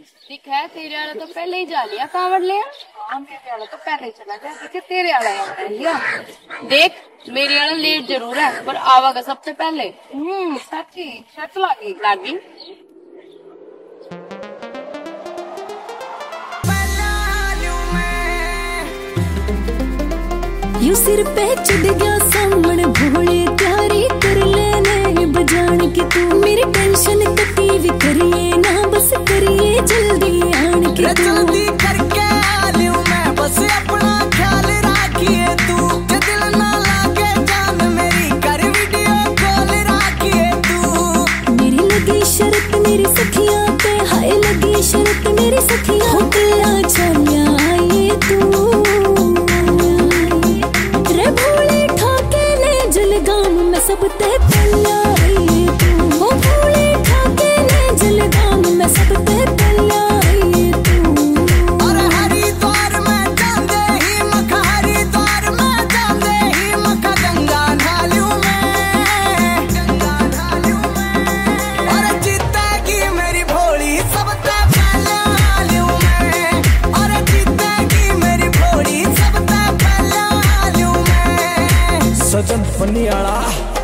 दिख है तेरे वाला तो पहले ही जा लिया कांवड़ ले। हाँ मेरे वाला तो पहले ही चला गया, देखिए तेरे वाला है लिया। देख मेरे वाला लेट जरूर है पर आवागा सबसे पहले। सच्ची शर्त लागी लागी। यू सिर पे चढ़ गया सामने भोले प्यारी कर लेने बजान के तू मेरी टेंशन कटी भी करिए ना बस करिए जल्दी आन के तू जल्दी करके आ लियो मैं बस अपना ख्याल रखिए तू दिल ना लागे जान मेरी कर वीडियो कॉल रखिए तू मेरी लगी शर्त मेरी सखियां पे हाय लगी शर्त मेरी सखियां हो दिया चलिया आइए तू सब ते पल्ला आई तू हो भूले ठाके ने जलगाम में सब ते पल्ला आई तू और हरिद्वार में जांदे ही मखा हरिद्वार में जांदे ही मखा गंगा ढालू में और जीतेगी मेरी भोली सब ते पल्ला आलू में और जीतेगी मेरी भोली सब ते पल्ला आलू में सजन फनियाला।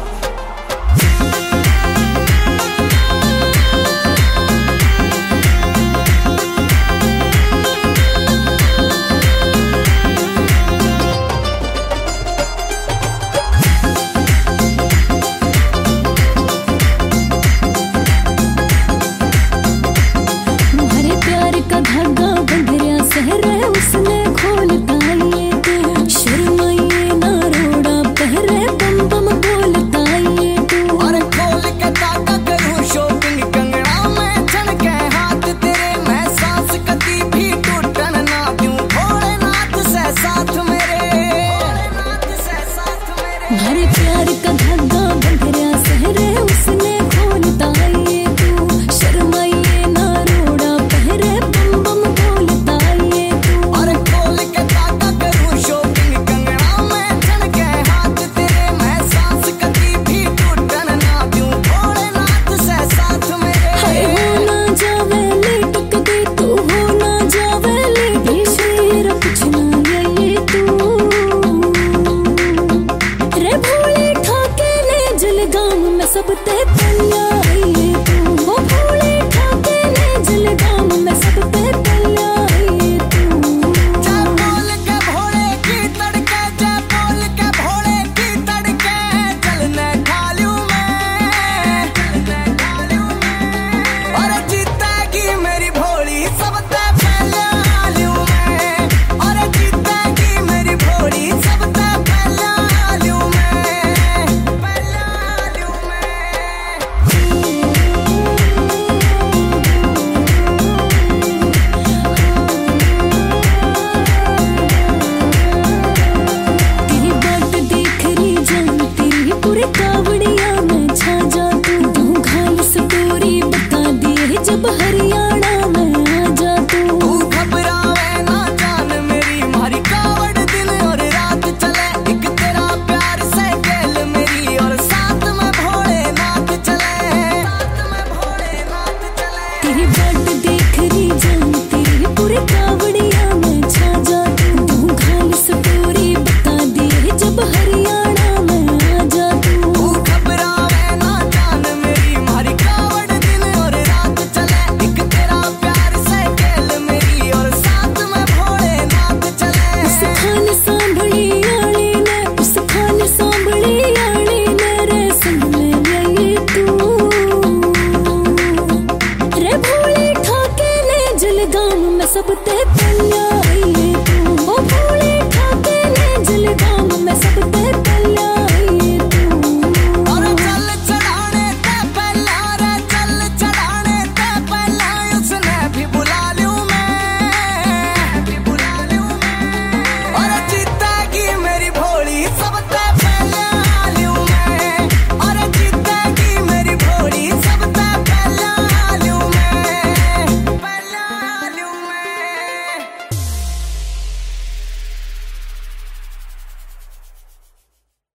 उसने खोल पाए तू शर्माइए ना रोड़ा पहरे बम बम बोलताइए तू और खोल के ताका करूं शॉपिंग कंगना में छन के हाथ तेरे मैं सांस कभी भी टूटन ना दूं भोलेनाथ से साथ मेरे हरे प्यार का धागा बंध रहा सहरे उसने खोल पाए तू शर्माइए ना रोड़ा पहरे बम बम बोलताइए सब ते पल्ला आई तू वो भोले ठाके ने जलगाम में सब ते पल्ला आई तू जा बोल के भोले की तड़के जा बोल के भोले की तड़के चलने ढालू में और जीतेगी मेरी भोली सब ते पल्ला आलू में और जीतेगी मेरी भोली सब ते पल्ला आलू में जब हरियाणा में आ जा तू घबरावे ना जान मेरी मारी कावड़ दिन और रात चले एक तेरा प्यार से गेल मेरी और साथ में भोलेनाथ चले तेरी बाट देख रही जान तेरी पूरे कावड़ी